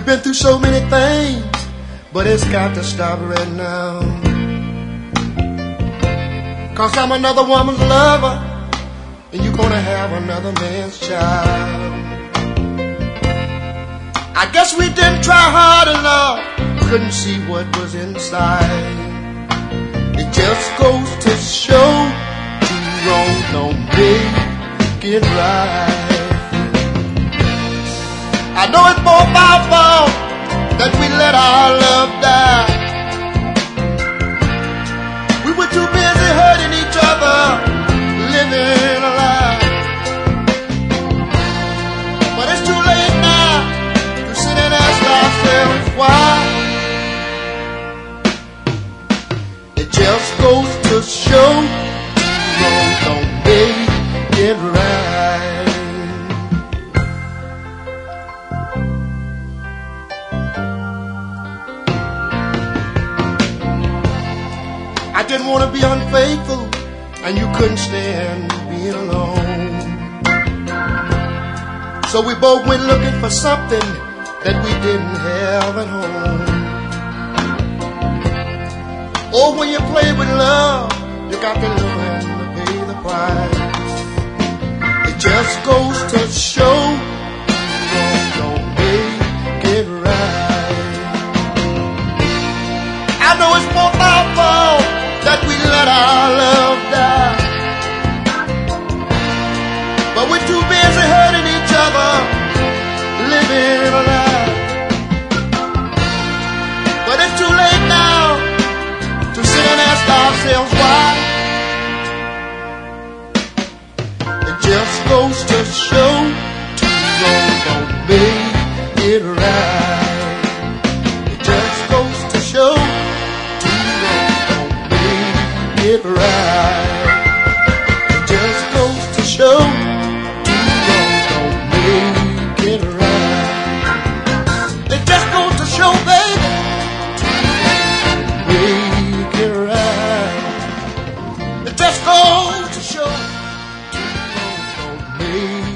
been through so many things, but it's got to stop right now. 'Cause I'm another woman's lover, and you're gonna have another man's child. I guess we didn't try hard enough, couldn't see what was inside. It just goes to show two wrongs don't make it right. I know it's both our fault that we let our love die. We were too busy hurting each other, living a lie. But it's too late now to sit and ask ourselves why. It just goes to show wrongs don't make it right. I didn't want to be unfaithful, and you couldn't stand being alone. So we both went looking for something that we didn't have at home. Oh, when you play with love, you got to learn to pay the price. It just goes to show wrongs don't make it right. I know it's both our fault that we let our love die. But we're too busy hurting each other, living a lie. But it's too late now to sit and ask ourselves why. It just goes to show two wrongs don't make it right. It just goes to show it right. It just goes to show two wrongs don't make it right. It just goes to show, baby, two wrongs don't make it right. It just goes to show two wrongs don't make